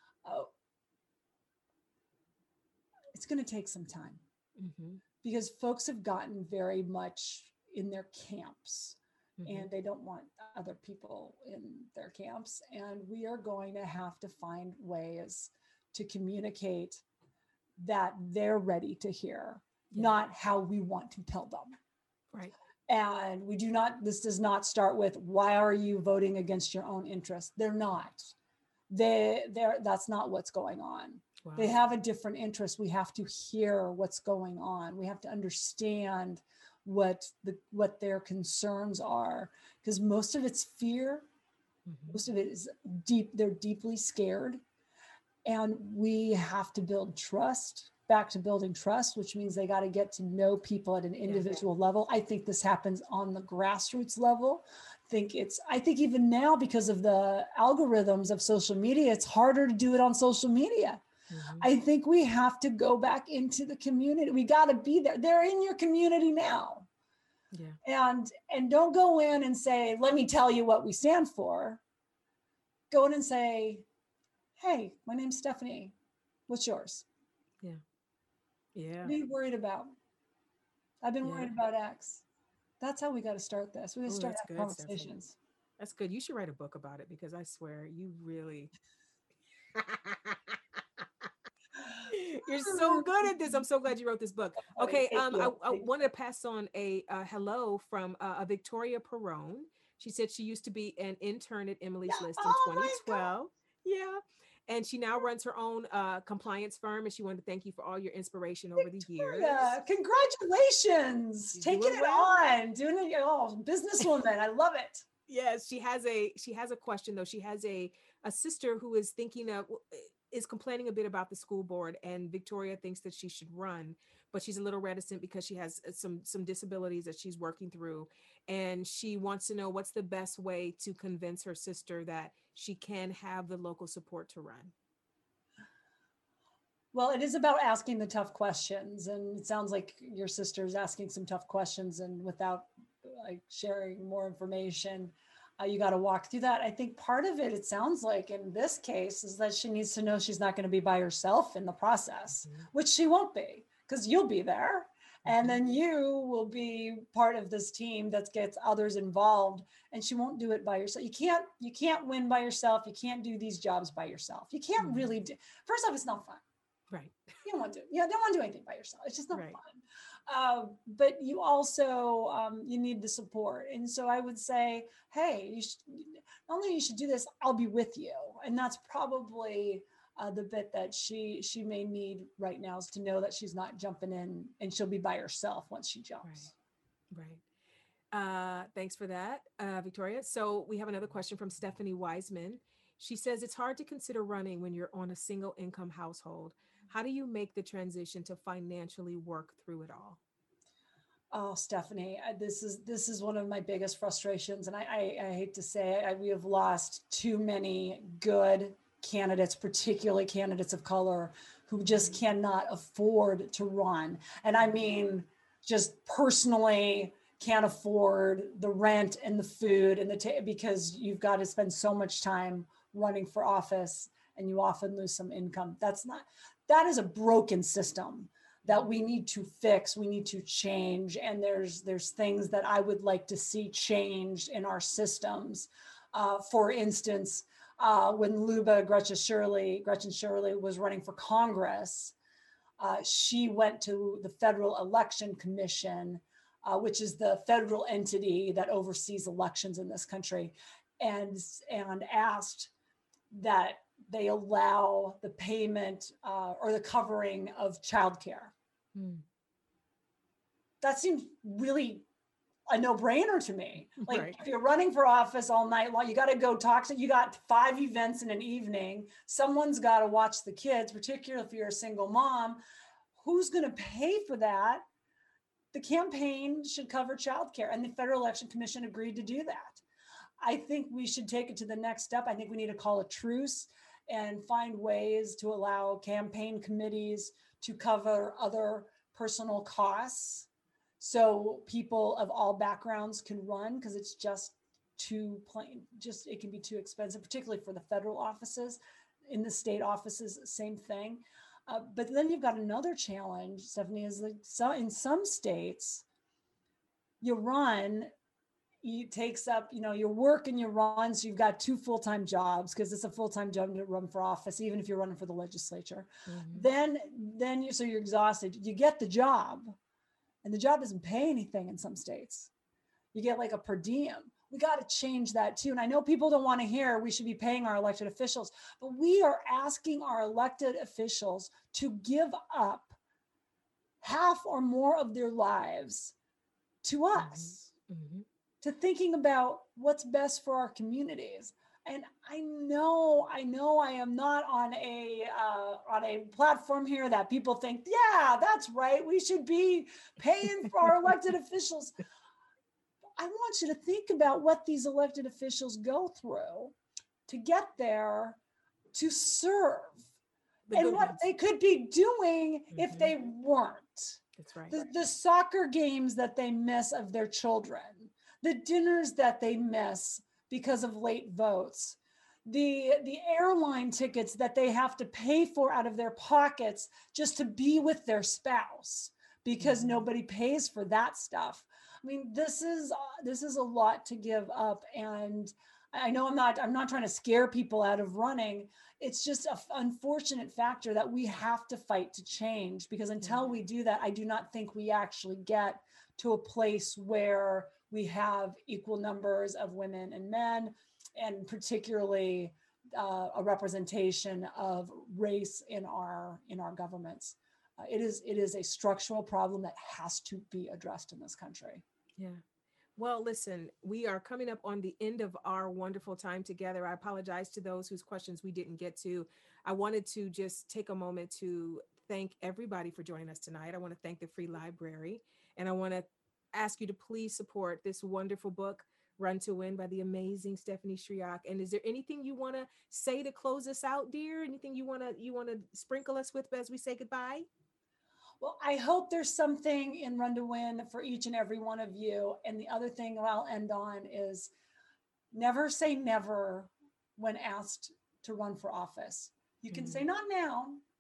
It's going to take some time because folks have gotten very much in their camps, and they don't want other people in their camps. And we are going to have to find ways to communicate that they're ready to hear, not how we want to tell them. Right. And this does not start with, why are you voting against your own interests? They're not. That's not what's going on. Wow. They have a different interest. We have to hear what's going on. We have to understand what their concerns are, because most of it's fear. Most of it is deep. They're deeply scared. And we have to build trust, back to building trust, which means they got to get to know people at an individual level. I think this happens on the grassroots level. I think even now, because of the algorithms of social media, it's harder to do it on social media. I think we have to go back into the community. We got to be there. They're in your community now. And don't go in and say, let me tell you what we stand for. Go in and say, hey, my name's Stephanie. What's yours? Yeah. What are you worried about? I've been worried about X. That's how we got to start this. We got to start having conversations. Stephanie. That's good. You should write a book about it, because I swear you really... You're so good at this. I'm so glad you wrote this book. Okay. I wanted to pass on a hello from Victoria Perone. She said she used to be an intern at Emily's List in 2012. Yeah. And she now runs her own compliance firm, and she wanted to thank you for all your inspiration over the years. Congratulations. Taking it on, doing it. Oh, businesswoman. I love it. Yes, she has a question though. She has a sister who is complaining a bit about the school board, and Victoria thinks that she should run, but she's a little reticent because she has some disabilities that she's working through. And she wants to know what's the best way to convince her sister that she can have the local support to run. Well, it is about asking the tough questions. And it sounds like your sister's asking some tough questions, and without like sharing more information, you got to walk through that. I think part of it sounds like in this case, is that she needs to know she's not going to be by herself in the process, which she won't be, because you'll be there. And then you will be part of this team that gets others involved, and she won't do it by yourself. You can't win by yourself. You can't do these jobs by yourself. You can't really do, first off, it's not fun. Right. You don't want to, you don't want to do anything by yourself. It's just not Right. fun. But you also, you need the support. And so I would say, hey, not only you should do this, I'll be with you. And that's probably the bit that she may need right now, is to know that she's not jumping in and she'll be by herself once she jumps. Right. Thanks for that, Victoria. So we have another question from Stephanie Wiseman. She says, it's hard to consider running when you're on a single income household. How do you make the transition to financially work through it all? Oh, Stephanie, this is one of my biggest frustrations. And I hate to say it, we have lost too many good candidates, particularly candidates of color, who just cannot afford to run. And I mean, just personally can't afford the rent and the food and because you've got to spend so much time running for office and you often lose some income. That is a broken system that we need to fix, we need to change. And there's things that I would like to see changed in our systems. For instance, when Gretchen Shirley was running for Congress, she went to the Federal Election Commission, which is the federal entity that oversees elections in this country, and asked that they allow the payment or the covering of childcare. That seems really a no-brainer to me. Like, right. If you're running for office all night long, you got to go you got 5 events in an evening. Someone's got to watch the kids, particularly if you're a single mom. Who's going to pay for that? The campaign should cover childcare, and the Federal Election Commission agreed to do that. I think we should take it to the next step. I think we need to call a truce and find ways to allow campaign committees to cover other personal costs, so people of all backgrounds can run, because it's just too plain. It can be too expensive, particularly for the federal offices. In the state offices, same thing. But then you've got another challenge, Stephanie, is that in some states, you run, it takes up, your work and your run. So you've got 2 full-time jobs, because it's a full-time job to run for office, even if you're running for the legislature. Mm-hmm. Then you're exhausted. You get the job, and the job doesn't pay anything in some states. You get like a per diem. We got to change that too. And I know people don't want to hear we should be paying our elected officials, but we are asking our elected officials to give up half or more of their lives to us, mm-hmm. to thinking about what's best for our communities. And I know I am not on a platform here that people think, yeah, that's right, we should be paying for our elected officials. I want you to think about what these elected officials go through to get there, to serve, and what they could be doing mm-hmm. if they weren't. That's right. The soccer games that they miss of their children, the dinners that they miss because of late votes, the airline tickets that they have to pay for out of their pockets just to be with their spouse, because mm-hmm. nobody pays for that stuff. I mean, this is a lot to give up. And I know I'm not trying to scare people out of running. It's just an unfortunate factor that we have to fight to change, because until we do that, I do not think we actually get to a place where we have equal numbers of women and men, and particularly a representation of race in our governments. It is a structural problem that has to be addressed in this country. Yeah. Well, listen, we are coming up on the end of our wonderful time together. I apologize to those whose questions we didn't get to. I wanted to just take a moment to thank everybody for joining us tonight. I want to thank the Free Library, and I want to ask you to please support this wonderful book, Run to Win, by the amazing Stephanie Shriak. And is there anything you want to say to close us out, dear? Anything you want to sprinkle us with as we say goodbye? Well, I hope there's something in Run to Win for each and every one of you. And the other thing I'll end on is never say never when asked to run for office. You can say not now,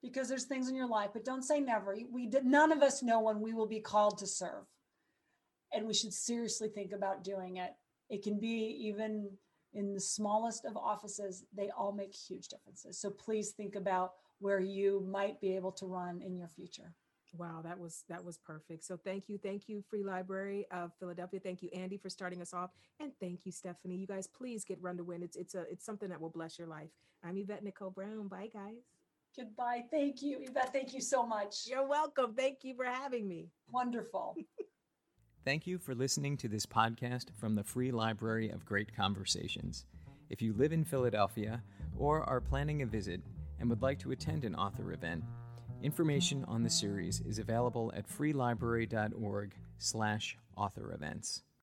because there's things in your life, but don't say never. None of us know when we will be called to serve. And we should seriously think about doing it. It can be even in the smallest of offices, they all make huge differences. So please think about where you might be able to run in your future. Wow, that was perfect. So thank you, Free Library of Philadelphia. Thank you, Andy, for starting us off, and thank you, Stephanie. You guys, please get Run to Win. It's something that will bless your life. I'm Yvette Nicole Brown. Bye, guys. Goodbye. Thank you, Yvette. Thank you so much. You're welcome. Thank you for having me. Wonderful. Thank you for listening to this podcast from the Free Library of Great Conversations. If you live in Philadelphia or are planning a visit and would like to attend an author event, information on the series is available at freelibrary.org/author events.